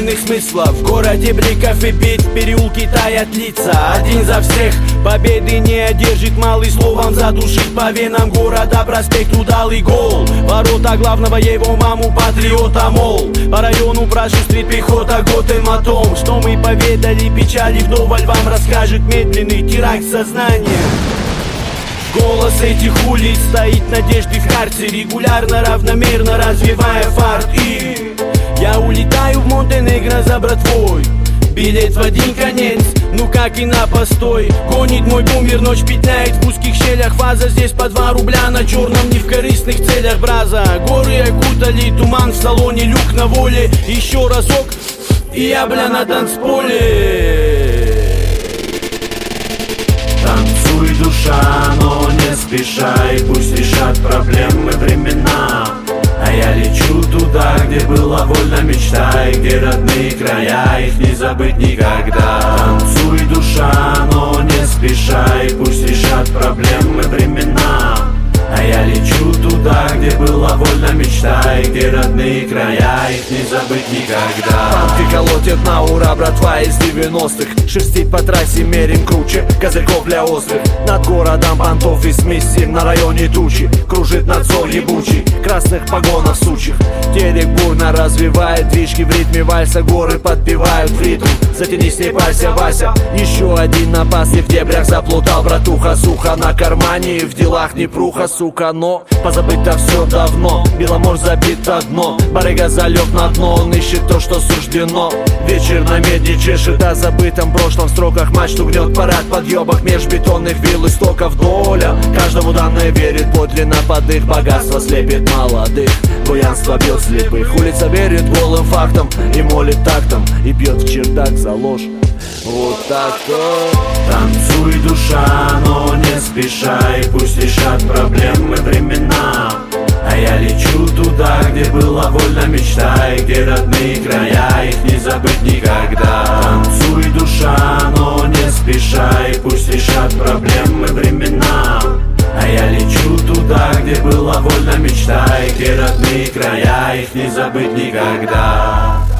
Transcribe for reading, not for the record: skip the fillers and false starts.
двойных смыслов. В городе бликов и бит, в переулке таят лица. Один за всех, победы не одержит малый, словом задушит по венам города проспект удалый гол. Ворота главного его маму патриота, мол. По району прошустрит пехота Готэм о том, что мы поведали печали вдоволь, вам расскажет медленный теракт сознания. Голос этих улиц стоит надежды в карте, регулярно, равномерно развивая фарт. И я улетаю в Монтенегро за братвой, билет в один конец, ну как и на постой. Гонит мой бумер, ночь петляет в узких щелях. Фаза здесь по 2 рубля на черном, не в корыстных целях, браза. Горы окутали, туман в салоне, люк на воле. Еще разок, и я, бля, на танцполе. Танцуй, душа, но не спеша, и пусть решат проблемы времена. А я лечу туда, где была вольна мечта, и где родные края, их не забыть никогда. Танцуй, душа, но не спеша, и пусть решат проблемы времена. А я лечу туда, где была вольна мечта, и где родные края, их не забыть никогда. Панки колотят на ура, братва из 90-х. Шерстить по трассе мерим круче козырьков для острых. Над городом понтов и смеси, на районе тучи кружит надзор ебучий красных погонов сучих. Телек бурно развивает движки в ритме вальса, горы подпевают в ритм. Затянись, не парься, Вася. Еще один напас, и в дебрях заплутал, братуха. Сухо на кармане, и в делах не пруха, сука. Но позабыть-то все давно, Беломор забит дно. Барыга залег на дно, он ищет то, что суждено. Вечер на медне чешет о забытом прошлом. В строках мачту гнет парад подъебок меж бетонных вилл истоков. Доля каждому данное верит подлинно под их богатство слепит молодых. Буянство бьет слепых, улица верит голым фактам и молит тактом, и бьет в чердак за ложь. Вот так-то. Танцуй, душа, но не спеша, и пусть решат проблемы времена. А я лечу туда, где была вольна мечта, и где родные края, их не забыть никогда. Танцуй, душа, но не спеша, и пусть решат проблемы времена. А я лечу туда, где была вольна мечта, и где родные края, их не забыть никогда.